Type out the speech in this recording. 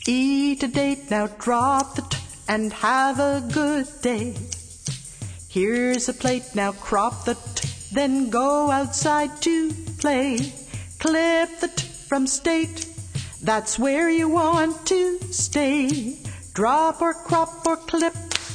Eat a date, now drop the t and have a good day. Here's a plate, now crop the t, then go outside to play. Clip the t from state, that's where you want to stay. Drop or crop or clip